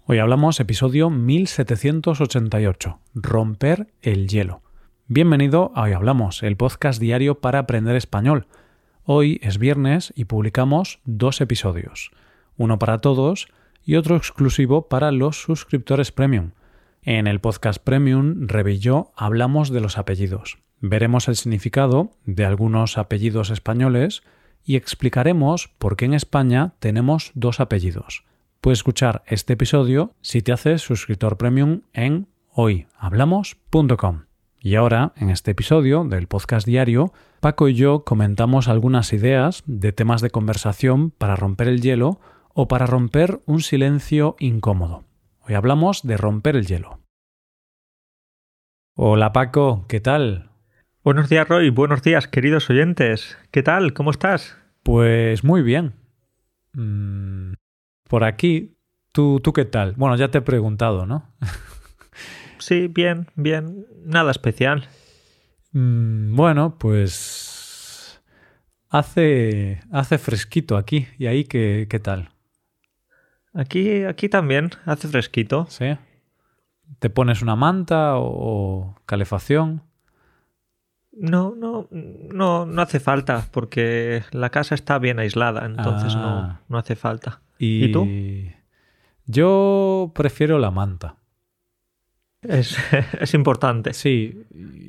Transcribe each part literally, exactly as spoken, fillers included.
Hoy hablamos episodio mil setecientos ochenta y ocho, Romper el hielo. Bienvenido a Hoy Hablamos, el podcast diario para aprender español. Hoy es viernes y publicamos dos episodios, uno para todos y otro exclusivo para los suscriptores premium. En el podcast premium, Rebe y yo hablamos de los apellidos. Veremos el significado de algunos apellidos españoles y explicaremos por qué en España tenemos dos apellidos. Puedes escuchar este episodio si te haces suscriptor premium en hoy hablamos punto com. Y ahora, en este episodio del podcast diario, Paco y yo comentamos algunas ideas de temas de conversación para romper el hielo o para romper un silencio incómodo. Hoy hablamos de romper el hielo. Hola Paco, ¿qué tal? Buenos días Roy, buenos días queridos oyentes. ¿Qué tal? ¿Cómo estás? Pues muy bien. Mm, por aquí, ¿tú, ¿tú qué tal? Bueno, ya te he preguntado, ¿no? Sí, bien, bien. Nada especial. Mm, bueno, pues hace, hace fresquito aquí. ¿Y ahí qué, qué tal? Aquí, aquí también hace fresquito. ¿Sí? ¿Te pones una manta o, o calefacción? No, no, no, no hace falta porque la casa está bien aislada, entonces Ah. no, no hace falta. Y, ¿Y tú? Yo prefiero la manta. Es, es importante. Sí.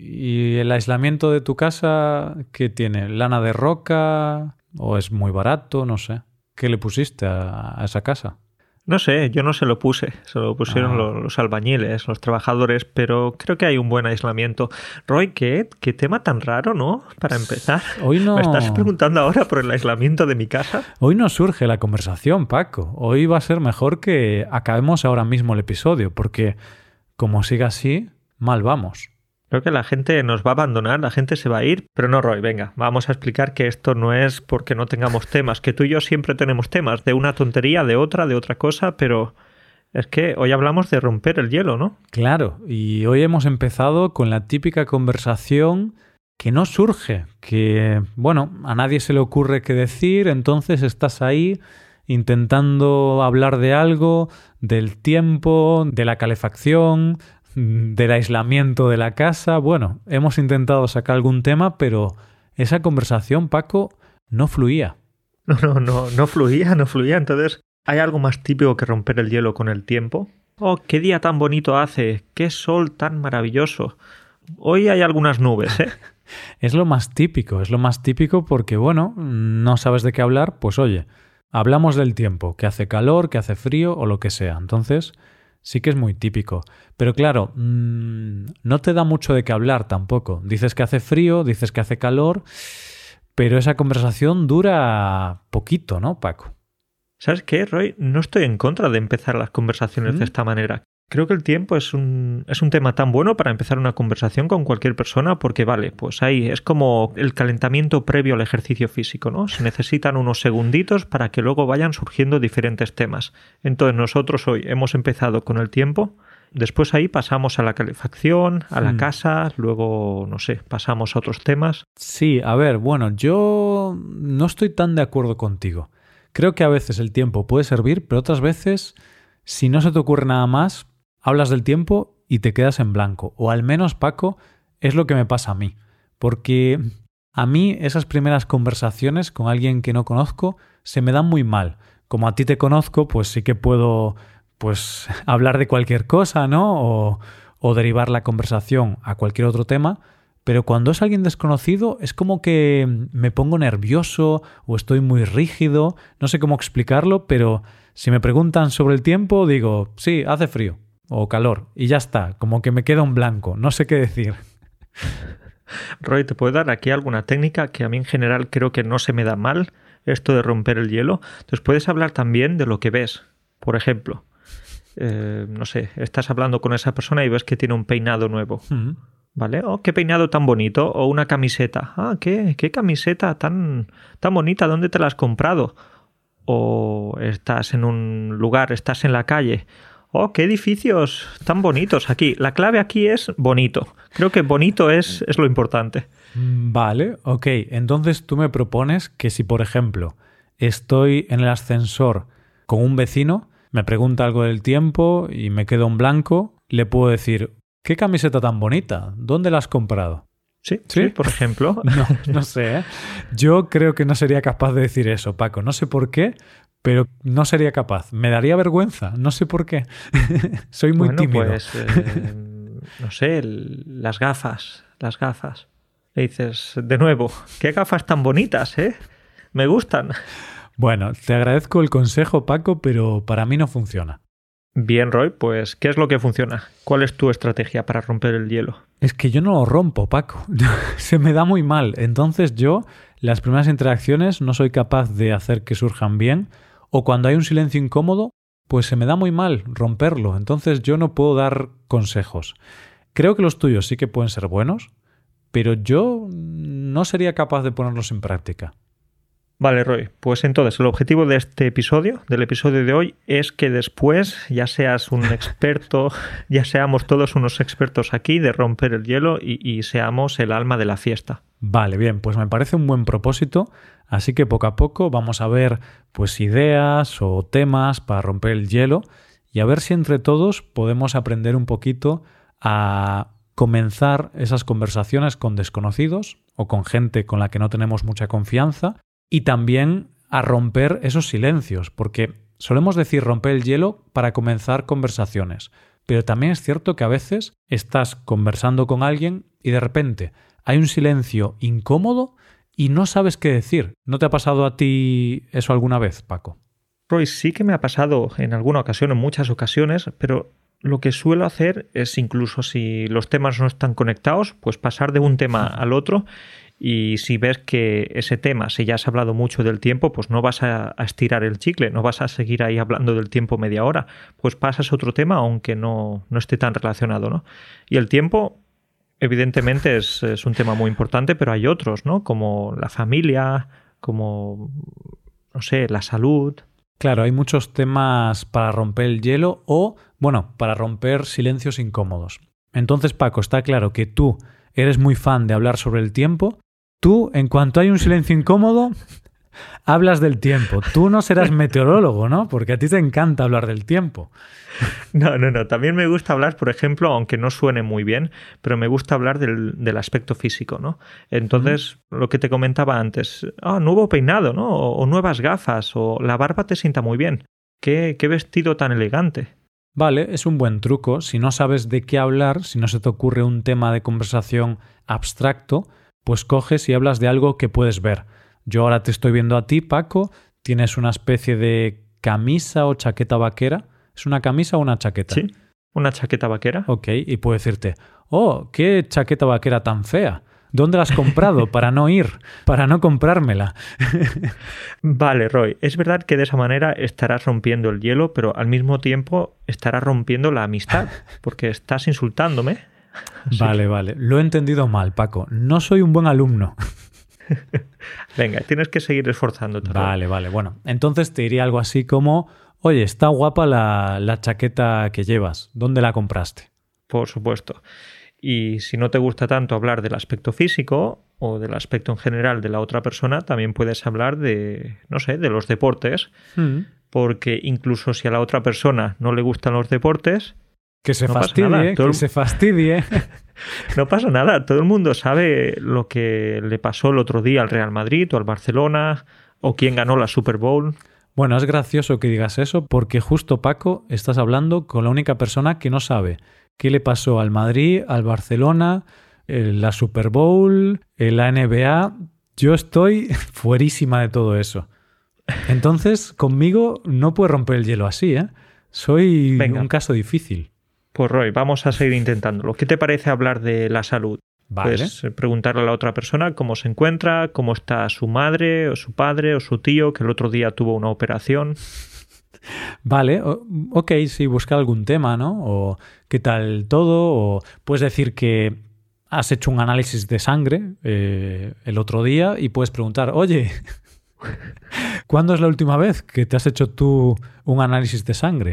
¿Y el aislamiento de tu casa qué tiene? ¿Lana de roca? ¿O es muy barato? No sé. ¿Qué le pusiste a, a esa casa? No sé, yo no se lo puse, se lo pusieron Ah. los, los albañiles, los trabajadores, pero creo que hay un buen aislamiento. Roy, ¿qué, qué tema tan raro, ¿no? Para empezar. Hoy no... ¿Me estás preguntando ahora por el aislamiento de mi casa? Hoy no surge la conversación, Paco. Hoy va a ser mejor que acabemos ahora mismo el episodio, porque como siga así, mal vamos. Creo que la gente nos va a abandonar, la gente se va a ir. Pero no, Roy, venga, vamos a explicar que esto no es porque no tengamos temas, que tú y yo siempre tenemos temas, de una tontería, de otra, de otra cosa, pero es que hoy hablamos de romper el hielo, ¿no? Claro, y hoy hemos empezado con la típica conversación que no surge, que, bueno, a nadie se le ocurre qué decir, entonces estás ahí intentando hablar de algo, del tiempo, de la calefacción, del aislamiento de la casa. Bueno, hemos intentado sacar algún tema, pero esa conversación, Paco, no fluía. No, no, no, no fluía, no fluía. Entonces, ¿hay algo más típico que romper el hielo con el tiempo? Oh, qué día tan bonito hace, qué sol tan maravilloso. Hoy hay algunas nubes, ¿eh? Es lo más típico, es lo más típico porque, bueno, no sabes de qué hablar, pues oye, hablamos del tiempo, que hace calor, que hace frío o lo que sea. Entonces, sí que es muy típico. Pero claro, mmm, no te da mucho de qué hablar tampoco. Dices que hace frío, dices que hace calor, pero esa conversación dura poquito, ¿no, Paco? ¿Sabes qué, Roy? No estoy en contra de empezar las conversaciones ¿Mm? de esta manera. Creo que el tiempo es un, es un tema tan bueno para empezar una conversación con cualquier persona porque, vale, pues ahí es como el calentamiento previo al ejercicio físico, ¿no? Se necesitan unos segunditos para que luego vayan surgiendo diferentes temas. Entonces nosotros hoy hemos empezado con el tiempo, después ahí pasamos a la calefacción, a la Mm. casa, luego, no sé, pasamos a otros temas. Sí, a ver, bueno, yo no estoy tan de acuerdo contigo. Creo que a veces el tiempo puede servir, pero otras veces, si no se te ocurre nada más, hablas del tiempo y te quedas en blanco. O al menos, Paco, es lo que me pasa a mí. Porque a mí esas primeras conversaciones con alguien que no conozco se me dan muy mal. Como a ti te conozco, pues sí que puedo pues hablar de cualquier cosa, ¿no? O, o derivar la conversación a cualquier otro tema. Pero cuando es alguien desconocido es como que me pongo nervioso o estoy muy rígido. No sé cómo explicarlo, pero si me preguntan sobre el tiempo, digo, sí, hace frío o calor, y ya está, como que me queda un blanco, no sé qué decir. Roy, ¿te puedo dar aquí alguna técnica que a mí en general creo que no se me da mal, esto de romper el hielo? Entonces puedes hablar también de lo que ves. Por ejemplo, eh, no sé, estás hablando con esa persona y ves que tiene un peinado nuevo. Mm. ¿Vale? Oh, qué peinado tan bonito. O una camiseta. Ah, qué, qué camiseta tan, tan bonita. ¿Dónde te la has comprado? O estás en un lugar, estás en la calle. Oh, qué edificios tan bonitos aquí. La clave aquí es bonito. Creo que bonito es, es lo importante. Vale, ok. Entonces tú me propones que si, por ejemplo, estoy en el ascensor con un vecino, me pregunta algo del tiempo y me quedo en blanco, le puedo decir, ¿qué camiseta tan bonita? ¿Dónde la has comprado? Sí, sí, sí, por ejemplo. No, no sé, ¿eh? Yo creo que no sería capaz de decir eso, Paco. No sé por qué, pero no sería capaz. Me daría vergüenza, no sé por qué. Soy muy bueno, tímido. Pues, eh, no sé, el, las gafas, las gafas. Le dices, de nuevo, qué gafas tan bonitas, ¿eh? Me gustan. Bueno, te agradezco el consejo, Paco, pero para mí no funciona. Bien, Roy, pues, ¿qué es lo que funciona? ¿Cuál es tu estrategia para romper el hielo? Es que yo no lo rompo, Paco. Se me da muy mal. Entonces yo, las primeras interacciones no soy capaz de hacer que surjan bien, o cuando hay un silencio incómodo, pues se me da muy mal romperlo. Entonces yo no puedo dar consejos. Creo que los tuyos sí que pueden ser buenos, pero yo no sería capaz de ponerlos en práctica. Vale, Roy, pues entonces el objetivo de este episodio, del episodio de hoy, es que después ya seas un experto, ya seamos todos unos expertos aquí de romper el hielo y, y seamos el alma de la fiesta. Vale, bien, pues me parece un buen propósito, así que poco a poco vamos a ver pues ideas o temas para romper el hielo y a ver si entre todos podemos aprender un poquito a comenzar esas conversaciones con desconocidos o con gente con la que no tenemos mucha confianza. Y también a romper esos silencios, porque solemos decir romper el hielo para comenzar conversaciones, pero también es cierto que a veces estás conversando con alguien y de repente hay un silencio incómodo y no sabes qué decir. ¿No te ha pasado a ti eso alguna vez, Paco? Roy, sí que me ha pasado en alguna ocasión, en muchas ocasiones, pero lo que suelo hacer es, incluso si los temas no están conectados, pues pasar de un tema al otro. Y si ves que ese tema, si ya has hablado mucho del tiempo, pues no vas a, a estirar el chicle, no vas a seguir ahí hablando del tiempo media hora, pues pasas a otro tema aunque no, no esté tan relacionado, ¿no? Y el tiempo, evidentemente, es, es un tema muy importante, pero hay otros, ¿no? Como la familia, como, no sé, la salud. Claro, hay muchos temas para romper el hielo o, bueno, para romper silencios incómodos. Entonces, Paco, está claro que tú eres muy fan de hablar sobre el tiempo. Tú, en cuanto hay un silencio incómodo, hablas del tiempo. Tú no serás meteorólogo, ¿no? Porque a ti te encanta hablar del tiempo. No, no, no. También me gusta hablar, por ejemplo, aunque no suene muy bien, pero me gusta hablar del, del aspecto físico, ¿no? Entonces, mm. lo que te comentaba antes, ah, nuevo peinado, ¿no? O, o nuevas gafas, o la barba te sienta muy bien. ¿Qué, qué vestido tan elegante? Vale, es un buen truco. Si no sabes de qué hablar, si no se te ocurre un tema de conversación abstracto, pues coges y hablas de algo que puedes ver. Yo ahora te estoy viendo a ti, Paco, tienes una especie de camisa o chaqueta vaquera. ¿Es una camisa o una chaqueta? Sí, una chaqueta vaquera. Ok, y puedo decirte, oh, qué chaqueta vaquera tan fea. ¿Dónde la has comprado? Para no ir, para no comprármela. Vale, Roy, es verdad que de esa manera estarás rompiendo el hielo, pero al mismo tiempo estarás rompiendo la amistad, porque estás insultándome. Vale, que... vale. Lo he entendido mal, Paco. No soy un buen alumno. Venga, tienes que seguir esforzándote. Vale, Roy. vale. Bueno, entonces te diría algo así como, oye, está guapa la, la chaqueta que llevas. ¿Dónde la compraste? Por supuesto. Y si no te gusta tanto hablar del aspecto físico o del aspecto en general de la otra persona, también puedes hablar de, no sé, de los deportes. Mm. Porque incluso si a la otra persona no le gustan los deportes... Que se no fastidie, pasa nada. Todo que el... se fastidie. No pasa nada. Todo el mundo sabe lo que le pasó el otro día al Real Madrid o al Barcelona o quién ganó la Super Bowl. Bueno, es gracioso que digas eso porque justo, Paco, estás hablando con la única persona que no sabe qué le pasó al Madrid, al Barcelona, la Super Bowl, la N B A. Yo estoy fuerísima de todo eso. Entonces, conmigo no puedes romper el hielo así, ¿eh? Soy Venga. un caso difícil. Pues Roy, vamos a seguir intentándolo. ¿Qué te parece hablar de la salud? Vale. Puedes preguntarle a la otra persona cómo se encuentra, cómo está su madre o su padre o su tío que el otro día tuvo una operación. Vale, ok, sí, busca algún tema, ¿no? O qué tal todo, o puedes decir que has hecho un análisis de sangre eh, el otro día y puedes preguntar, oye, ¿cuándo es la última vez que te has hecho tú un análisis de sangre?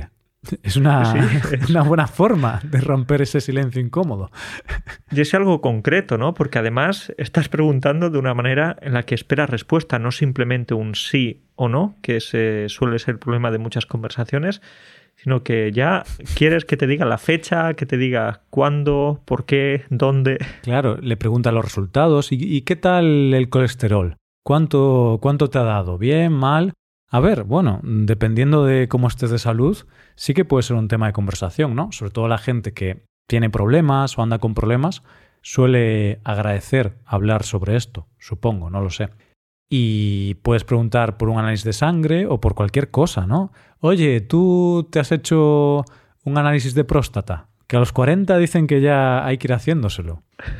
Es una, Sí, es- una buena forma de romper ese silencio incómodo. Y es algo concreto, ¿no? Porque además estás preguntando de una manera en la que esperas respuesta, no simplemente un sí o no, que ese suele ser el problema de muchas conversaciones, sino que ya quieres que te diga la fecha, que te diga cuándo, por qué, dónde. Claro, le pregunta los resultados. ¿Y, y qué tal el colesterol? ¿Cuánto, cuánto te ha dado? ¿Bien? ¿Mal? A ver, bueno, dependiendo de cómo estés de salud, sí que puede ser un tema de conversación, ¿no? Sobre todo la gente que tiene problemas o anda con problemas suele agradecer hablar sobre esto, supongo, no lo sé. Y puedes preguntar por un análisis de sangre o por cualquier cosa, ¿no? Oye, ¿tú te has hecho un análisis de próstata? Que a los cuarenta dicen que ya hay que ir haciéndoselo.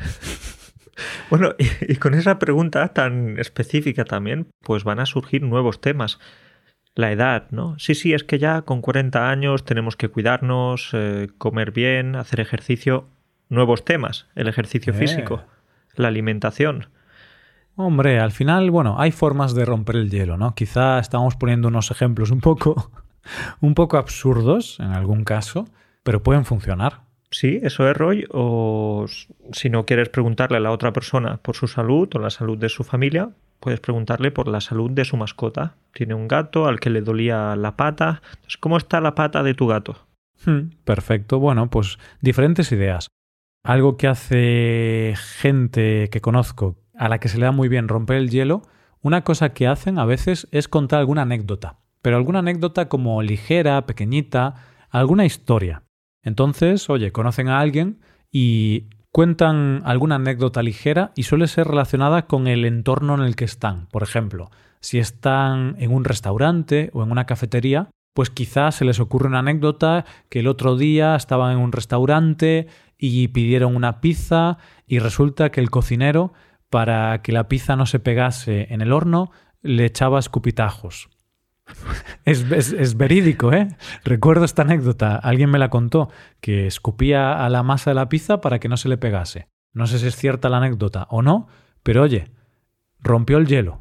Bueno, y, y con esa pregunta tan específica también, pues van a surgir nuevos temas. La edad, ¿no? Sí, sí, es que ya con cuarenta años tenemos que cuidarnos, eh, comer bien, hacer ejercicio. Nuevos temas, el ejercicio Eh. físico, la alimentación. Hombre, al final, bueno, hay formas de romper el hielo, ¿no? Quizá estamos poniendo unos ejemplos un poco, un poco absurdos en algún caso, pero pueden funcionar. Sí, eso es, Roy. O s- si no quieres preguntarle a la otra persona por su salud o la salud de su familia, puedes preguntarle por la salud de su mascota. Tiene un gato al que le dolía la pata. Entonces, ¿cómo está la pata de tu gato? Hmm, perfecto. Bueno, pues diferentes ideas. Algo que hace gente que conozco a la que se le da muy bien romper el hielo, una cosa que hacen a veces es contar alguna anécdota, pero alguna anécdota como ligera, pequeñita, alguna historia. Entonces, oye, conocen a alguien y cuentan alguna anécdota ligera y suele ser relacionada con el entorno en el que están. Por ejemplo, si están en un restaurante o en una cafetería, pues quizás se les ocurre una anécdota que el otro día estaban en un restaurante y pidieron una pizza y resulta que el cocinero, para que la pizza no se pegase en el horno, le echaba escupitajos. Es, es, es verídico, ¿eh? Recuerdo esta anécdota. Alguien me la contó, que escupía a la masa de la pizza para que no se le pegase. No sé si es cierta la anécdota o no, pero oye, rompió el hielo.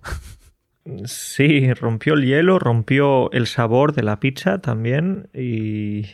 Sí, rompió el hielo, rompió el sabor de la pizza también y...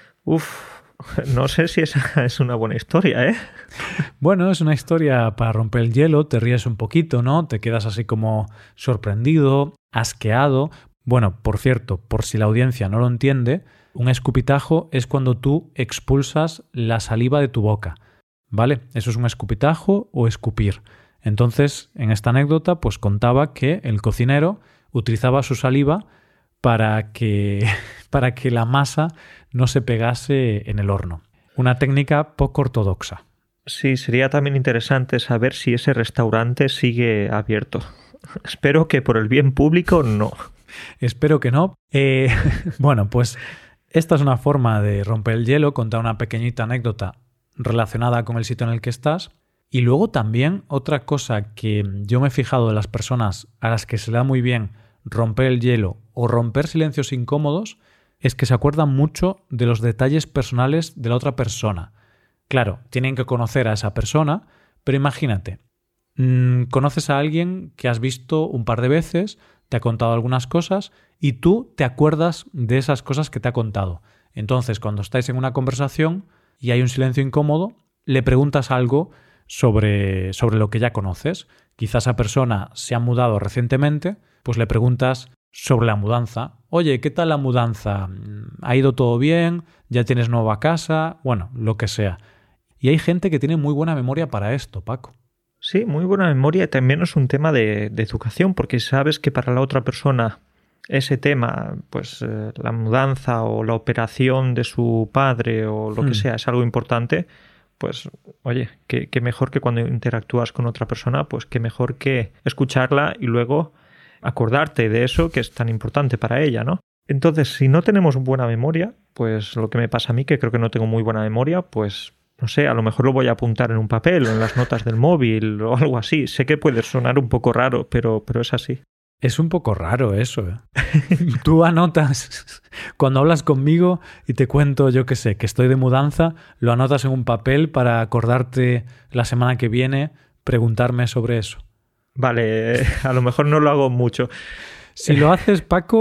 Uf, no sé si esa es una buena historia, ¿eh? Bueno, es una historia para romper el hielo, te ríes un poquito, ¿no? Te quedas así como sorprendido, asqueado. Bueno, por cierto, por si la audiencia no lo entiende, un escupitajo es cuando tú expulsas la saliva de tu boca, ¿vale? Eso es un escupitajo o escupir. Entonces, en esta anécdota, pues contaba que el cocinero utilizaba su saliva para que, para que la masa no se pegase en el horno. Una técnica poco ortodoxa. Sí, sería también interesante saber si ese restaurante sigue abierto. Espero que por el bien público no. Espero que no. Eh, bueno, pues esta es una forma de romper el hielo, contar una pequeñita anécdota relacionada con el sitio en el que estás. Y luego también otra cosa que yo me he fijado de las personas a las que se le da muy bien romper el hielo o romper silencios incómodos es que se acuerdan mucho de los detalles personales de la otra persona. Claro, tienen que conocer a esa persona, pero imagínate, mmm, conoces a alguien que has visto un par de veces, te ha contado algunas cosas y tú te acuerdas de esas cosas que te ha contado. Entonces, cuando estáis en una conversación y hay un silencio incómodo, le preguntas algo sobre, sobre lo que ya conoces. Quizás esa persona se ha mudado recientemente, pues le preguntas sobre la mudanza. Oye, ¿qué tal la mudanza? ¿Ha ido todo bien? ¿Ya tienes nueva casa? Bueno, lo que sea. Y hay gente que tiene muy buena memoria para esto, Paco. Sí, muy buena memoria y también es un tema de, de educación, porque sabes que para la otra persona ese tema, pues eh, la mudanza o la operación de su padre o lo hmm. que sea, es algo importante, pues oye, qué, qué mejor que cuando interactúas con otra persona, pues qué mejor que escucharla y luego acordarte de eso que es tan importante para ella, ¿no? Entonces, si no tenemos buena memoria, pues lo que me pasa a mí, que creo que no tengo muy buena memoria, pues no sé, a lo mejor lo voy a apuntar en un papel o en las notas del móvil o algo así. Sé que puede sonar un poco raro, pero, pero es así. Es un poco raro eso, ¿eh? Tú anotas, cuando hablas conmigo y te cuento, yo qué sé, que estoy de mudanza, lo anotas en un papel para acordarte la semana que viene, preguntarme sobre eso. Vale, a lo mejor no lo hago mucho. Si lo haces, Paco,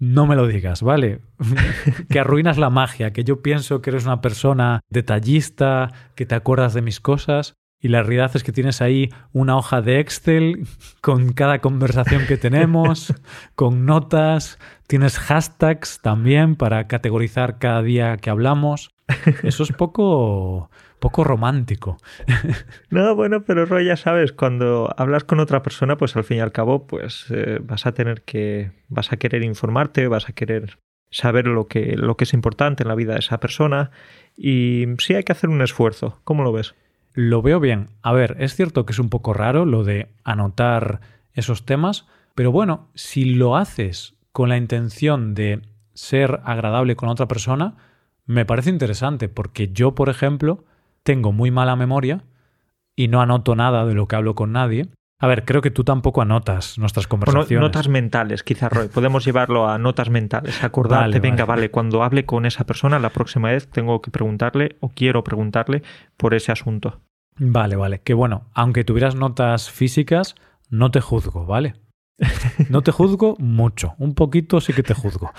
no me lo digas, ¿vale? Que arruinas la magia, que yo pienso que eres una persona detallista, que te acuerdas de mis cosas y la realidad es que tienes ahí una hoja de Excel con cada conversación que tenemos, con notas, tienes hashtags también para categorizar cada día que hablamos. Eso es poco... poco romántico. No, bueno, pero Roy, ya sabes, cuando hablas con otra persona, pues al fin y al cabo, pues eh, vas a tener que, vas a querer informarte, vas a querer saber lo que, lo que es importante en la vida de esa persona y sí hay que hacer un esfuerzo. ¿Cómo lo ves? Lo veo bien. A ver, es cierto que es un poco raro lo de anotar esos temas, pero bueno, si lo haces con la intención de ser agradable con otra persona, me parece interesante, porque yo, por ejemplo, tengo muy mala memoria y no anoto nada de lo que hablo con nadie. A ver, creo que tú tampoco anotas nuestras conversaciones. Bueno, notas mentales, quizás, Roy. Podemos llevarlo a notas mentales. Acordarte, vale, venga, vale. vale, cuando hable con esa persona, la próxima vez tengo que preguntarle o quiero preguntarle por ese asunto. Vale, vale. Que bueno, aunque tuvieras notas físicas, no te juzgo, ¿vale? No te juzgo mucho. Un poquito sí que te juzgo.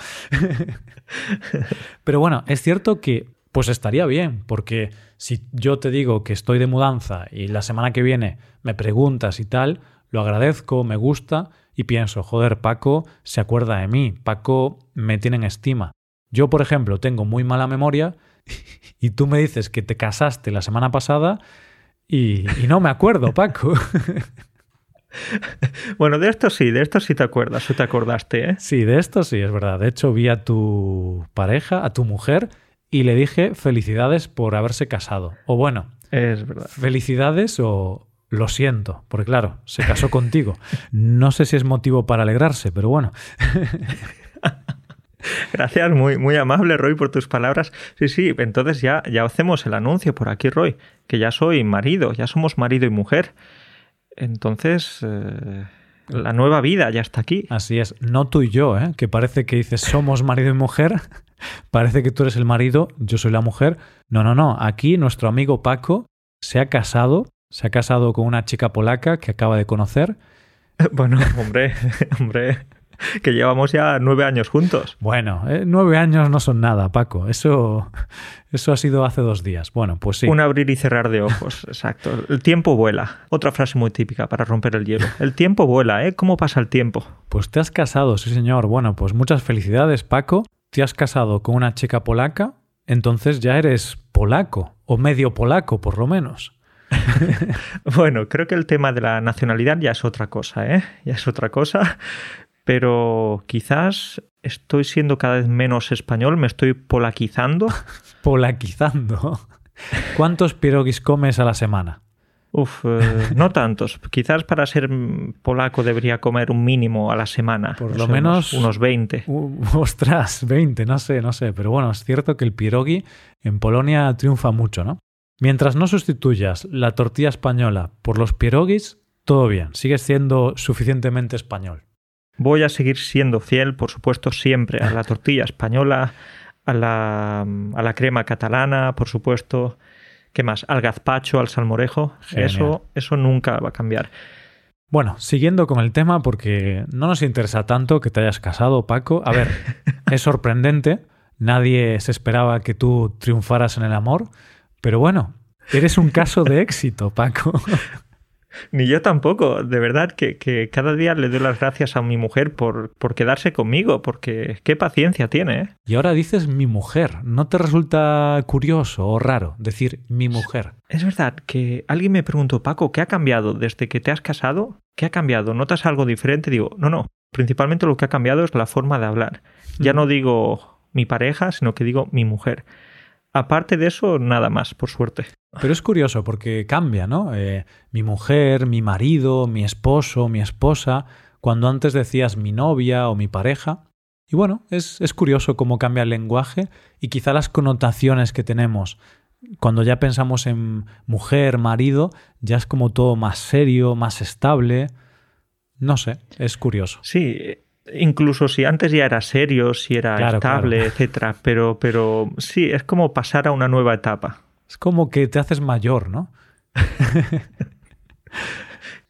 Pero bueno, es cierto que pues estaría bien, porque si yo te digo que estoy de mudanza y la semana que viene me preguntas y tal, lo agradezco, me gusta y pienso, joder, Paco se acuerda de mí, Paco me tiene en estima. Yo, por ejemplo, tengo muy mala memoria y tú me dices que te casaste la semana pasada y, y no me acuerdo, Paco. Bueno, de esto sí, de esto sí te acuerdas, sí te acordaste, ¿eh? Sí, de esto sí, es verdad. De hecho, vi a tu pareja, a tu mujer, y le dije felicidades por haberse casado. O bueno, es verdad. Felicidades o lo siento, porque claro, se casó contigo. No sé si es motivo para alegrarse, pero bueno. Gracias, muy, muy amable, Roy, por tus palabras. Sí, sí, entonces ya, ya hacemos el anuncio por aquí, Roy, que ya soy marido, ya somos marido y mujer. Entonces, eh, la nueva vida ya está aquí. Así es, no tú y yo, ¿eh? Que parece que dices somos marido y mujer. Parece que tú eres el marido, yo soy la mujer. No, no, no. Aquí nuestro amigo Paco se ha casado, se ha casado con una chica polaca que acaba de conocer. Bueno, hombre, hombre, que llevamos ya nueve años juntos. Bueno, eh, nueve años no son nada, Paco. Eso, eso ha sido hace dos días. Bueno, pues sí. Un abrir y cerrar de ojos, exacto. El tiempo vuela. Otra frase muy típica para romper el hielo. El tiempo vuela, ¿eh? ¿Cómo pasa el tiempo? Pues te has casado, sí señor. Bueno, pues muchas felicidades, Paco. Te has casado con una chica polaca, entonces ya eres polaco, o medio polaco, por lo menos. Bueno, creo que el tema de la nacionalidad ya es otra cosa, ¿eh? Ya es otra cosa, pero quizás estoy siendo cada vez menos español, me estoy polaquizando. ¿Polaquizando? ¿Cuántos pierogis comes a la semana? Uf, eh, no tantos. Quizás para ser polaco debería comer un mínimo a la semana. Por lo menos... Unos, unos veinte. Uh, ostras, veinte, no sé, no sé. Pero bueno, es cierto que el pierogi en Polonia triunfa mucho, ¿no? Mientras no sustituyas la tortilla española por los pierogis, todo bien. Sigues siendo suficientemente español. Voy a seguir siendo fiel, por supuesto, siempre a la tortilla española, a la, a la crema catalana, por supuesto... ¿Qué más? Al gazpacho, al salmorejo. Eso, eso nunca va a cambiar. Bueno, siguiendo con el tema, porque no nos interesa tanto que te hayas casado, Paco. A ver, es sorprendente. Nadie se esperaba que tú triunfaras en el amor. Pero bueno, eres un caso de éxito, Paco. Ni yo tampoco. De verdad que, que cada día le doy las gracias a mi mujer por, por quedarse conmigo, porque qué paciencia tiene, ¿eh? Y ahora dices mi mujer. ¿No te resulta curioso o raro decir mi mujer? Es verdad que alguien me preguntó, Paco, ¿qué ha cambiado desde que te has casado? ¿Qué ha cambiado? ¿Notas algo diferente? Digo, no, no. Principalmente lo que ha cambiado es la forma de hablar. Ya no digo mi pareja, sino que digo mi mujer. Aparte de eso, nada más, por suerte. Pero es curioso porque cambia, ¿no? Eh, mi mujer, mi marido, mi esposo, mi esposa, cuando antes decías mi novia o mi pareja. Y bueno, es, es curioso cómo cambia el lenguaje y quizá las connotaciones que tenemos. Cuando ya pensamos en mujer, marido, ya es como todo más serio, más estable. No sé, es curioso. Sí, incluso si antes ya era serio, si era claro, estable, claro. etcétera. Pero, pero sí, es como pasar a una nueva etapa. Es como que te haces mayor, ¿no?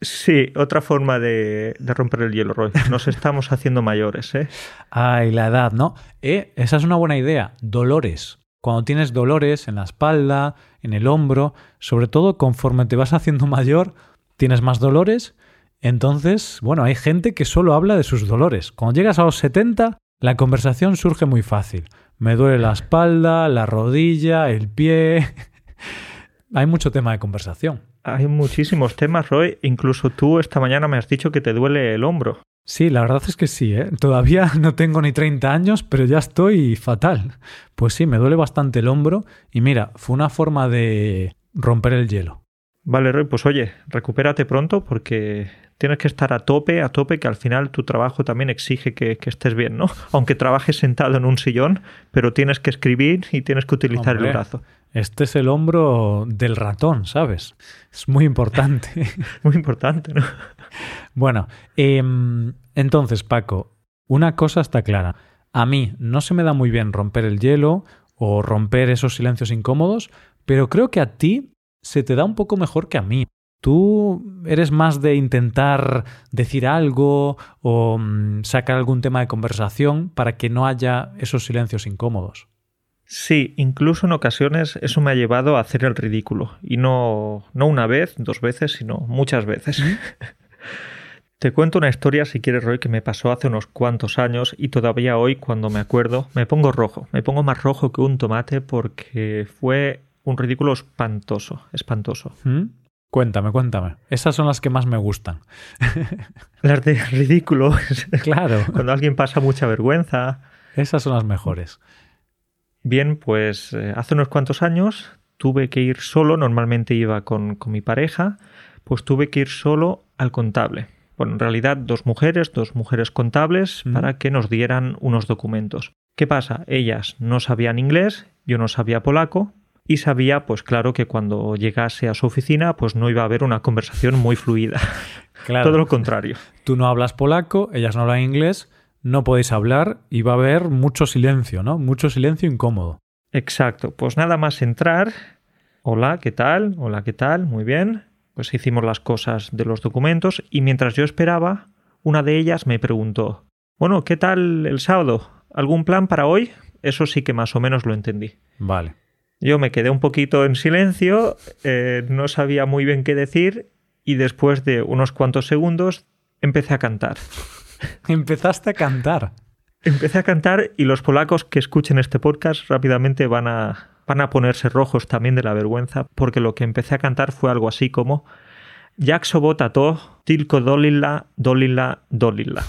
Sí, otra forma de, de romper el hielo, Roy. Nos estamos haciendo mayores, ¿eh? Ay, la edad, ¿no? Eh, esa es una buena idea. Dolores. Cuando tienes dolores en la espalda, en el hombro, sobre todo conforme te vas haciendo mayor, tienes más dolores. Entonces, bueno, hay gente que solo habla de sus dolores. Cuando llegas a los setenta, la conversación surge muy fácil. Me duele la espalda, la rodilla, el pie. Hay mucho tema de conversación. Hay muchísimos temas, Roy. Incluso tú esta mañana me has dicho que te duele el hombro. Sí, la verdad es que sí, ¿eh? Todavía no tengo ni treinta años, pero ya estoy fatal. Pues sí, me duele bastante el hombro y mira, fue una forma de romper el hielo. Vale, Roy, pues oye, recupérate pronto porque tienes que estar a tope, a tope, que al final tu trabajo también exige que, que estés bien, ¿no? Aunque trabajes sentado en un sillón, pero tienes que escribir y tienes que utilizar Hombre, el brazo. Este es el hombro del ratón, ¿sabes? Es muy importante. Muy importante, ¿no? Bueno, eh, entonces, Paco, una cosa está clara. A mí no se me da muy bien romper el hielo o romper esos silencios incómodos, pero creo que a ti se te da un poco mejor que a mí. ¿Tú eres más de intentar decir algo o mmm, sacar algún tema de conversación para que no haya esos silencios incómodos? Sí, incluso en ocasiones eso me ha llevado a hacer el ridículo. Y no, no una vez, dos veces, sino muchas veces. ¿Mm? Te cuento una historia, si quieres, Roy, que me pasó hace unos cuantos años y todavía hoy, cuando me acuerdo, me pongo rojo. Me pongo más rojo que un tomate porque fue un ridículo espantoso, espantoso. ¿Mm? Cuéntame, cuéntame. Esas son las que más me gustan. Las de ridículo. Claro. Cuando alguien pasa mucha vergüenza. Esas son las mejores. Bien, pues eh, hace unos cuantos años tuve que ir solo, normalmente iba con, con mi pareja, pues tuve que ir solo al contable. Bueno, en realidad dos mujeres, dos mujeres contables, mm. para que nos dieran unos documentos. ¿Qué pasa? Ellas no sabían inglés, yo no sabía polaco, y sabía, pues claro, que cuando llegase a su oficina, pues no iba a haber una conversación muy fluida. Claro. Todo lo contrario. Tú no hablas polaco, ellas no hablan inglés, no podéis hablar y va a haber mucho silencio, ¿no? Mucho silencio incómodo. Exacto. Pues nada más entrar. Hola, ¿qué tal? Hola, ¿qué tal? Muy bien. Pues hicimos las cosas de los documentos y mientras yo esperaba, una de ellas me preguntó, bueno, ¿qué tal el sábado? ¿Algún plan para hoy? Eso sí que más o menos lo entendí. Vale. Yo me quedé un poquito en silencio, eh, no sabía muy bien qué decir y después de unos cuantos segundos empecé a cantar. Empezaste a cantar. Empecé a cantar y los polacos que escuchen este podcast rápidamente van a, van a ponerse rojos también de la vergüenza porque lo que empecé a cantar fue algo así como Jak sobota to, tylko dolila, dolila, dolila.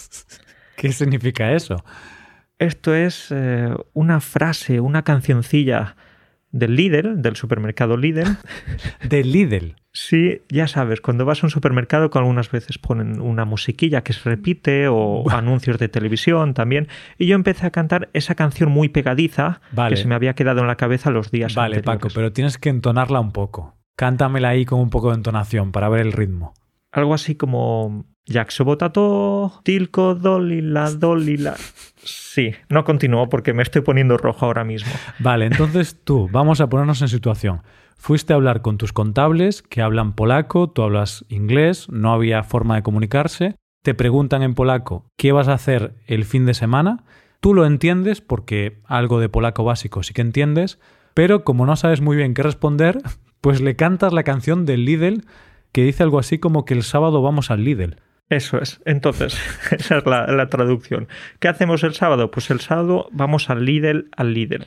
¿Qué significa eso? Esto es eh, una frase, una cancioncilla del Lidl, del supermercado Lidl. ¿Del Lidl? Sí, ya sabes, cuando vas a un supermercado que algunas veces ponen una musiquilla que se repite o anuncios de televisión también. Y yo empecé a cantar esa canción muy pegadiza vale. que se me había quedado en la cabeza los días vale, anteriores. Vale, Paco, pero tienes que entonarla un poco. Cántamela ahí con un poco de entonación para ver el ritmo. Algo así como... Jak sobota to, tilko dolila, dolila... Sí, no continúo porque me estoy poniendo rojo ahora mismo. Vale, entonces tú, vamos a ponernos en situación. Fuiste a hablar con tus contables que hablan polaco, tú hablas inglés, no había forma de comunicarse, te preguntan en polaco qué vas a hacer el fin de semana, tú lo entiendes porque algo de polaco básico sí que entiendes, pero como no sabes muy bien qué responder, pues le cantas la canción del Lidl que dice algo así como que el sábado vamos al Lidl. Eso es. Entonces, esa es la, la traducción. ¿Qué hacemos el sábado? Pues el sábado vamos al Lidl, al Lidl.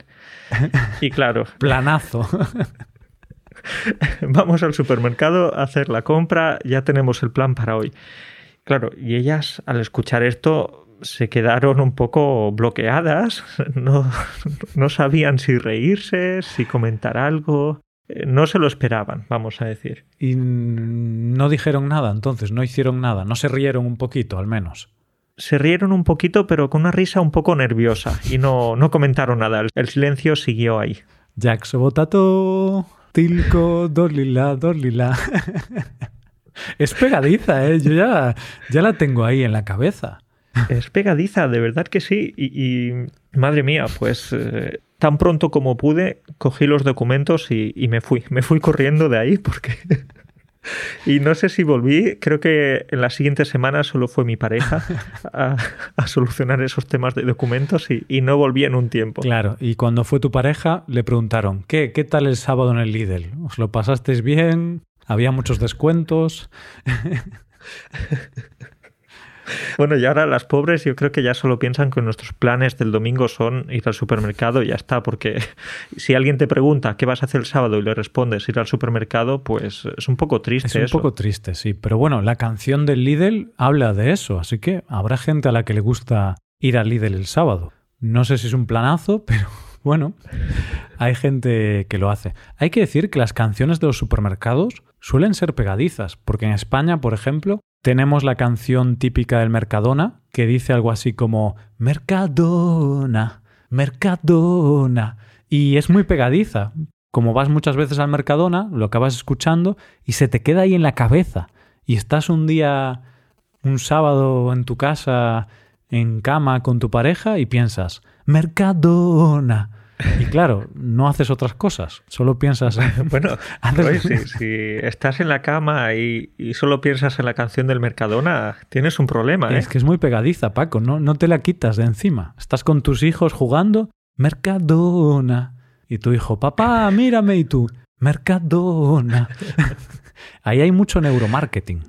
Y claro... Planazo. Vamos al supermercado a hacer la compra, ya tenemos el plan para hoy. Claro, y ellas al escuchar esto se quedaron un poco bloqueadas, no, no sabían si reírse, si comentar algo... No se lo esperaban, vamos a decir. Y no dijeron nada, entonces, no hicieron nada, no se rieron un poquito, al menos. Se rieron un poquito, pero con una risa un poco nerviosa, y no, no comentaron nada. El silencio siguió ahí. Jak sobota to, tilko dolila, dolila. Es pegadiza, ¿eh? Yo ya, ya la tengo ahí en la cabeza. Es pegadiza, de verdad que sí. Y, y madre mía, pues... Eh... Tan pronto como pude, cogí los documentos y, y me fui. Me fui corriendo de ahí porque Y no sé si volví, creo que en la siguiente semana solo fue mi pareja a, a solucionar esos temas de documentos y, y no volví en un tiempo. Claro, y cuando fue tu pareja le preguntaron, ¿qué, qué tal el sábado en el Lidl? ¿Os lo pasasteis bien? ¿Había muchos descuentos? Bueno, y ahora las pobres yo creo que ya solo piensan que nuestros planes del domingo son ir al supermercado y ya está, porque si alguien te pregunta qué vas a hacer el sábado y le respondes ir al supermercado, pues es un poco triste eso. Es un poco triste, sí, pero bueno, la canción del Lidl habla de eso, así que habrá gente a la que le gusta ir al Lidl el sábado. No sé si es un planazo, pero bueno, hay gente que lo hace. Hay que decir que las canciones de los supermercados suelen ser pegadizas, porque en España, por ejemplo, tenemos la canción típica del Mercadona que dice algo así como Mercadona, Mercadona, y es muy pegadiza. Como vas muchas veces al Mercadona, lo acabas escuchando y se te queda ahí en la cabeza. Y estás un día, un sábado en tu casa, en cama con tu pareja y piensas Mercadona. Y claro, no haces otras cosas, solo piensas en... Bueno, haces... oye, si, si estás en la cama y, y solo piensas en la canción del Mercadona, tienes un problema, ¿eh? Es que es muy pegadiza, Paco, no, no te la quitas de encima. Estás con tus hijos jugando, Mercadona. Y tu hijo, papá, mírame, y tú, Mercadona. Ahí hay mucho neuromarketing.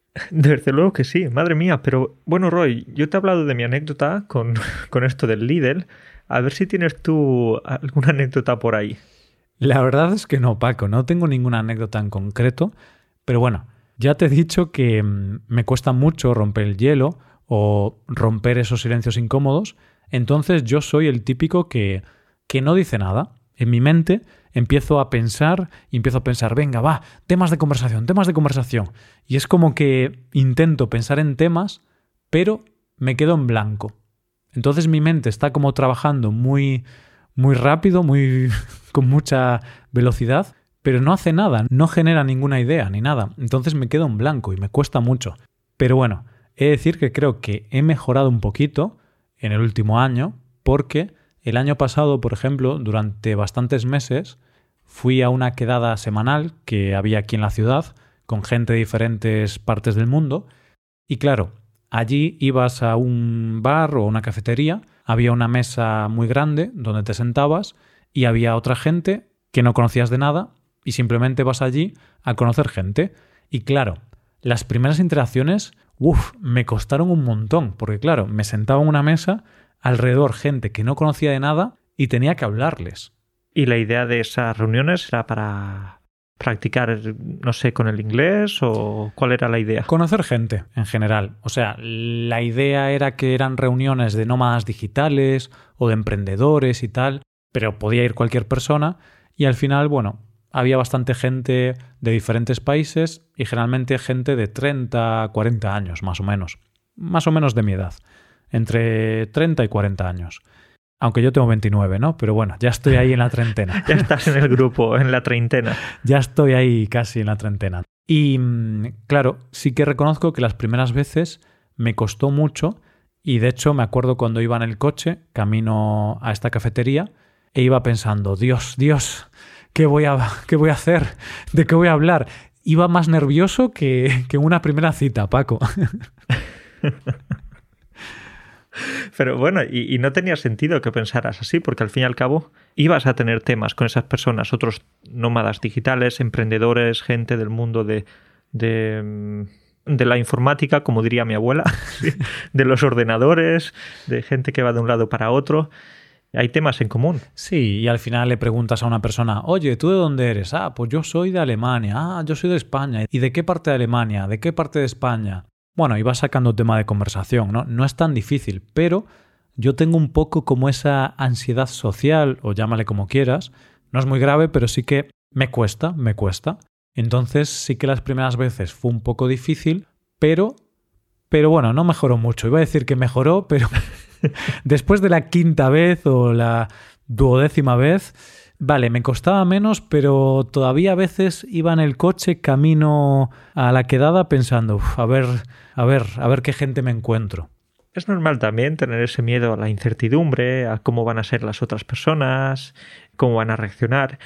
Desde luego que sí, madre mía. Pero bueno, Roy, yo te he hablado de mi anécdota con, con esto del Lidl. A ver si tienes tú alguna anécdota por ahí. La verdad es que no, Paco, no tengo ninguna anécdota en concreto, pero bueno, ya te he dicho que me cuesta mucho romper el hielo o romper esos silencios incómodos, entonces yo soy el típico que, que no dice nada. En mi mente empiezo a pensar y empiezo a pensar, venga, va, temas de conversación, temas de conversación. Y es como que intento pensar en temas, pero me quedo en blanco. Entonces mi mente está como trabajando muy, muy rápido, muy con mucha velocidad, pero no hace nada, no genera ninguna idea ni nada. Entonces me quedo en blanco y me cuesta mucho. Pero bueno, he de decir que creo que he mejorado un poquito en el último año, porque el año pasado, por ejemplo, durante bastantes meses, fui a una quedada semanal que había aquí en la ciudad con gente de diferentes partes del mundo y claro, allí ibas a un bar o una cafetería, había una mesa muy grande donde te sentabas y había otra gente que no conocías de nada y simplemente vas allí a conocer gente. Y claro, las primeras interacciones, uff, me costaron un montón, porque claro, me sentaba en una mesa, alrededor gente que no conocía de nada y tenía que hablarles. ¿Y la idea de esas reuniones era para practicar, no sé, con el inglés o cuál era la idea? Conocer gente, en general. O sea, la idea era que eran reuniones de nómadas digitales o de emprendedores y tal, pero podía ir cualquier persona y al final, bueno, había bastante gente de diferentes países y generalmente gente de treinta a cuarenta años, más o menos. Más o menos de mi edad. Entre treinta y cuarenta años. Aunque yo tengo veintinueve, ¿no? Pero bueno, ya estoy ahí en la treintena. Ya estás en el grupo, en la treintena. Ya estoy ahí casi en la treintena. Y claro, sí que reconozco que las primeras veces me costó mucho y de hecho me acuerdo cuando iba en el coche, camino a esta cafetería, e iba pensando, Dios, Dios, ¿qué voy a, qué voy a hacer? ¿De qué voy a hablar? Iba más nervioso que, que una primera cita, Paco. Pero bueno, y, y no tenía sentido que pensaras así, porque al fin y al cabo ibas a tener temas con esas personas, otros nómadas digitales, emprendedores, gente del mundo de, de, de la informática, como diría mi abuela, de los ordenadores, de gente que va de un lado para otro. Hay temas en común. Sí, y al final le preguntas a una persona, oye, ¿tú de dónde eres? Ah, pues yo soy de Alemania. Ah, yo soy de España. ¿Y de qué parte de Alemania? ¿De qué parte de España? Bueno, y vas sacando tema de conversación, ¿no? No es tan difícil, pero yo tengo un poco como esa ansiedad social, o llámale como quieras. No es muy grave, pero sí que me cuesta, me cuesta. Entonces sí que las primeras veces fue un poco difícil, pero, pero bueno, no mejoró mucho. Iba a decir que mejoró, pero después de la quinta vez o la duodécima vez, vale, me costaba menos, pero todavía a veces iba en el coche camino a la quedada pensando, uf, a ver, a ver, a ver qué gente me encuentro. Es normal también tener ese miedo a la incertidumbre, a cómo van a ser las otras personas, cómo van a reaccionar.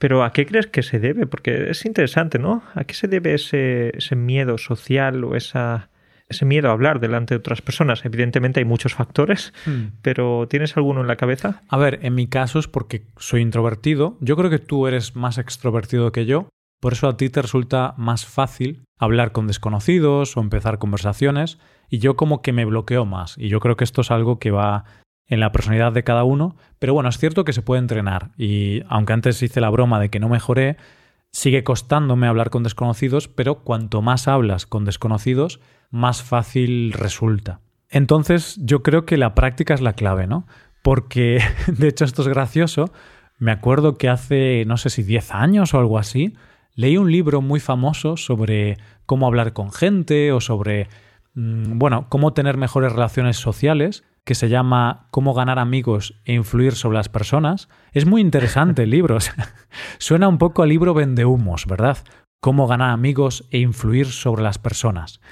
Pero ¿a qué crees que se debe? Porque es interesante, ¿no? ¿A qué se debe ese, ese miedo social o esa, ese miedo a hablar delante de otras personas? Evidentemente hay muchos factores, hmm. pero ¿tienes alguno en la cabeza? A ver, en mi caso es porque soy introvertido. Yo creo que tú eres más extrovertido que yo. Por eso a ti te resulta más fácil hablar con desconocidos o empezar conversaciones. Y yo como que me bloqueo más. Y yo creo que esto es algo que va en la personalidad de cada uno, pero bueno, es cierto que se puede entrenar y aunque antes hice la broma de que no mejoré, sigue costándome hablar con desconocidos, pero cuanto más hablas con desconocidos, más fácil resulta. Entonces yo creo que la práctica es la clave, ¿no? Porque, de hecho esto es gracioso, me acuerdo que hace, no sé si diez años o algo así, leí un libro muy famoso sobre cómo hablar con gente o sobre, mmm, bueno, cómo tener mejores relaciones sociales, que se llama Cómo ganar amigos e influir sobre las personas. Es muy interesante el libro. Suena un poco a libro vendehumos, ¿verdad? Cómo ganar amigos e influir sobre las personas.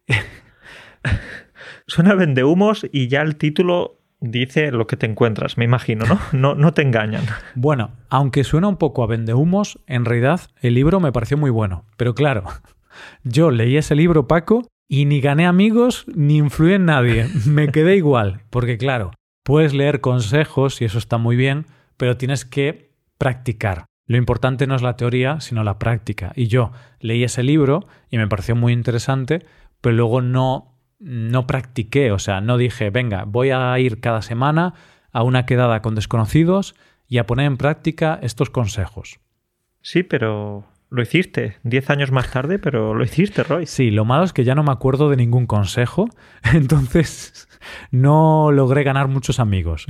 Suena a vendehumos y ya el título dice lo que te encuentras, me imagino, ¿no? No, no te engañan. Bueno, aunque suena un poco a vendehumos, en realidad el libro me pareció muy bueno. Pero claro, yo leí ese libro, Paco, y ni gané amigos ni influí en nadie. Me quedé igual. Porque claro, puedes leer consejos y eso está muy bien, pero tienes que practicar. Lo importante no es la teoría, sino la práctica. Y yo leí ese libro y me pareció muy interesante, pero luego no, no practiqué. O sea, no dije, venga, voy a ir cada semana a una quedada con desconocidos y a poner en práctica estos consejos. Sí, pero lo hiciste diez años más tarde, pero lo hiciste, Roy. Sí, lo malo es que ya no me acuerdo de ningún consejo, entonces no logré ganar muchos amigos.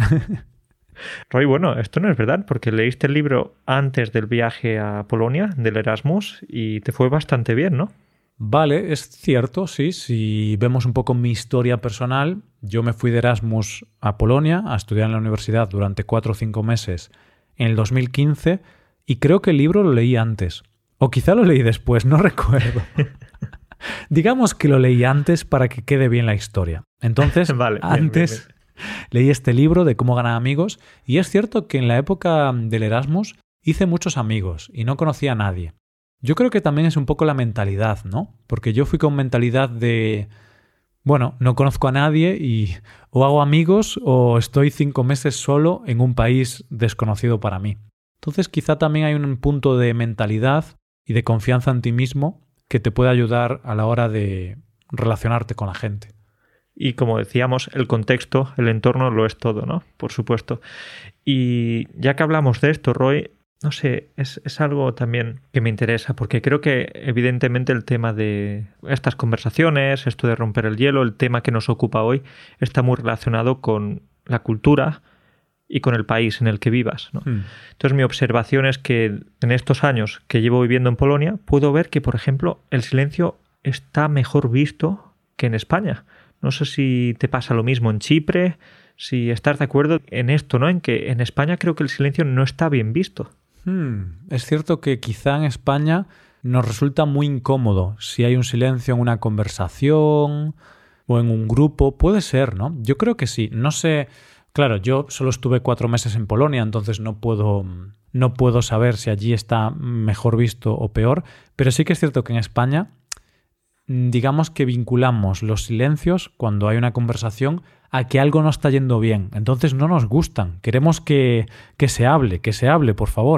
Roy, bueno, esto no es verdad, porque leíste el libro antes del viaje a Polonia, del Erasmus, y te fue bastante bien, ¿no? Vale, es cierto, sí. Si vemos un poco mi historia personal, yo me fui de Erasmus a Polonia a estudiar en la universidad durante cuatro o cinco meses en el dos mil quince y creo que el libro lo leí antes. O quizá lo leí después, no recuerdo. Digamos que lo leí antes para que quede bien la historia. Entonces, vale, antes bien, bien, bien. leí este libro de cómo ganar amigos y es cierto que en la época del Erasmus hice muchos amigos y no conocía a nadie. Yo creo que también es un poco la mentalidad, ¿no? Porque yo fui con mentalidad de, bueno, no conozco a nadie y o hago amigos o estoy cinco meses solo en un país desconocido para mí. Entonces quizá también hay un punto de mentalidad y de confianza en ti mismo que te puede ayudar a la hora de relacionarte con la gente. Y como decíamos, el contexto, el entorno lo es todo, ¿no? Por supuesto. Y ya que hablamos de esto, Roy, no sé, es, es algo también que me interesa, porque creo que evidentemente el tema de estas conversaciones, esto de romper el hielo, el tema que nos ocupa hoy, está muy relacionado con la cultura y con el país en el que vivas, ¿no? Mm. Entonces mi observación es que en estos años que llevo viviendo en Polonia puedo ver que, por ejemplo, el silencio está mejor visto que en España. No sé si te pasa lo mismo en Chipre, si estás de acuerdo en esto, ¿no? En que en España creo que el silencio no está bien visto. Hmm. Es cierto que quizá en España nos resulta muy incómodo si hay un silencio en una conversación o en un grupo. Puede ser, ¿no? Yo creo que sí. No sé. Claro, yo solo estuve cuatro meses en Polonia, entonces no puedo, no puedo saber si allí está mejor visto o peor, pero sí que es cierto que en España, digamos que vinculamos los silencios cuando hay una conversación a que algo no está yendo bien. Entonces no nos gustan. Queremos que, que se hable, que se hable, por favor.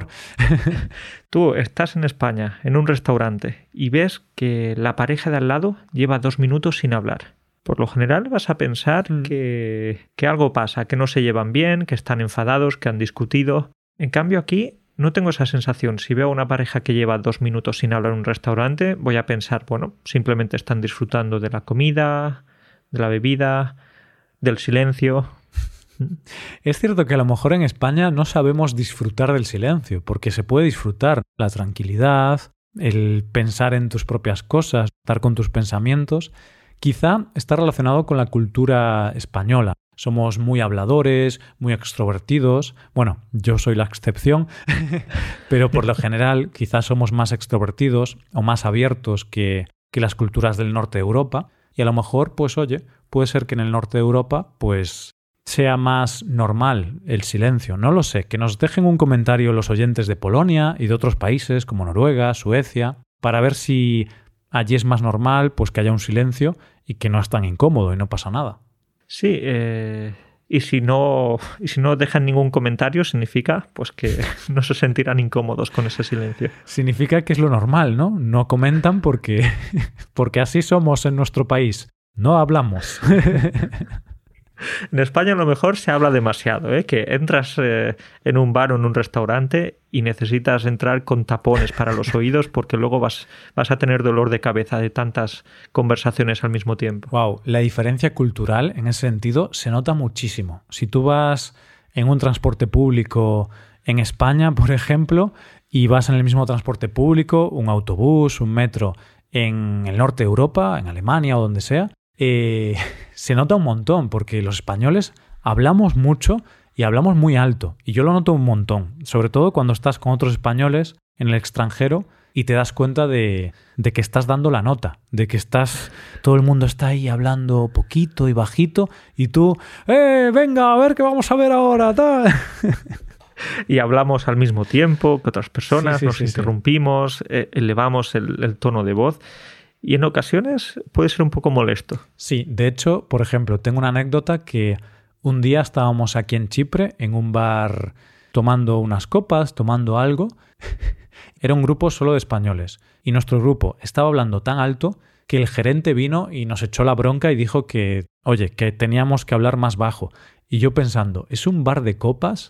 Tú estás en España, en un restaurante, y ves que la pareja de al lado lleva dos minutos sin hablar. Por lo general vas a pensar mm. que, que algo pasa, que no se llevan bien, que están enfadados, que han discutido. En cambio aquí no tengo esa sensación. Si veo a una pareja que lleva dos minutos sin hablar en un restaurante, voy a pensar, bueno, simplemente están disfrutando de la comida, de la bebida, del silencio. Es cierto que a lo mejor en España no sabemos disfrutar del silencio, porque se puede disfrutar la tranquilidad, el pensar en tus propias cosas, estar con tus pensamientos. Quizá está relacionado con la cultura española. Somos muy habladores, muy extrovertidos. Bueno, yo soy la excepción, pero por lo general quizás somos más extrovertidos o más abiertos que, que las culturas del norte de Europa. Y a lo mejor, pues oye, puede ser que en el norte de Europa pues sea más normal el silencio. No lo sé. Que nos dejen un comentario los oyentes de Polonia y de otros países como Noruega, Suecia, para ver si allí es más normal pues que haya un silencio y que no es tan incómodo y no pasa nada. Sí, eh, y si no, y si no dejan ningún comentario, significa pues que no se sentirán incómodos con ese silencio. Significa que es lo normal, ¿no? No comentan porque, porque así somos en nuestro país. No hablamos. En España a lo mejor se habla demasiado, ¿eh? Que entras eh, en un bar o en un restaurante y necesitas entrar con tapones para los oídos porque luego vas, vas a tener dolor de cabeza de tantas conversaciones al mismo tiempo. Wow, la diferencia cultural en ese sentido se nota muchísimo. Si tú vas en un transporte público en España, por ejemplo, y vas en el mismo transporte público, un autobús, un metro, en el norte de Europa, en Alemania o donde sea, Eh, se nota un montón porque los españoles hablamos mucho y hablamos muy alto y yo lo noto un montón, sobre todo cuando estás con otros españoles en el extranjero y te das cuenta de, de que estás dando la nota, de que estás, todo el mundo está ahí hablando poquito y bajito y tú, ¡eh, venga, a ver qué vamos a ver ahora! Tal. Y hablamos al mismo tiempo que otras personas, sí, sí, nos sí, interrumpimos, sí. eh, elevamos el, el tono de voz. Y en ocasiones puede ser un poco molesto. Sí, de hecho, por ejemplo, tengo una anécdota que un día estábamos aquí en Chipre, en un bar, tomando unas copas, tomando algo. Era un grupo solo de españoles. Y nuestro grupo estaba hablando tan alto que el gerente vino y nos echó la bronca y dijo que, oye, que teníamos que hablar más bajo. Y yo pensando, ¿es un bar de copas?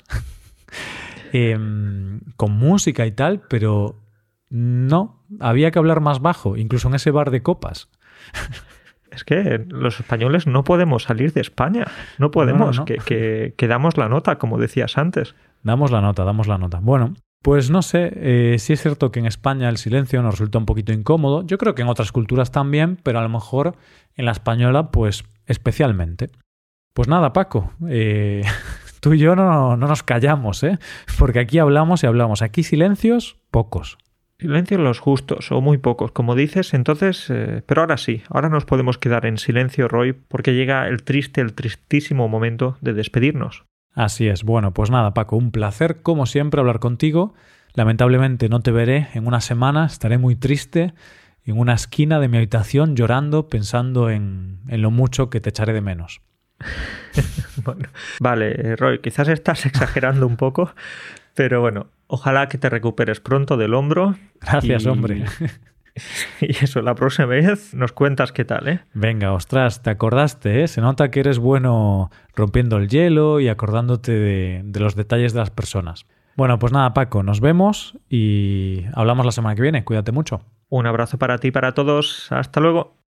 eh, con música y tal, pero... No, había que hablar más bajo, incluso en ese bar de copas. Es que los españoles no podemos salir de España, no podemos, no, no, no. Que, que, que damos la nota, como decías antes. Damos la nota, damos la nota. Bueno, pues no sé, eh, sí es cierto que en España el silencio nos resulta un poquito incómodo. Yo creo que en otras culturas también, pero a lo mejor en la española, pues especialmente. Pues nada, Paco, eh, tú y yo no, no nos callamos, ¿eh? Porque aquí hablamos y hablamos. Aquí silencios, pocos. Silencios los justos, o muy pocos, como dices, entonces... Eh, pero ahora sí, ahora nos podemos quedar en silencio, Roy, porque llega el triste, el tristísimo momento de despedirnos. Así es. Bueno, pues nada, Paco, un placer, como siempre, hablar contigo. Lamentablemente no te veré en una semana, estaré muy triste en una esquina de mi habitación llorando, pensando en, en lo mucho que te echaré de menos. Bueno, vale, Roy, quizás estás exagerando un poco, pero bueno, ojalá que te recuperes pronto del hombro. Gracias, y... hombre. Y eso, la próxima vez nos cuentas qué tal, ¿eh? Venga, ostras, te acordaste, ¿eh? Se nota que eres bueno rompiendo el hielo y acordándote de, de los detalles de las personas. Bueno, pues nada, Paco, nos vemos y hablamos la semana que viene. Cuídate mucho. Un abrazo para ti y para todos. Hasta luego.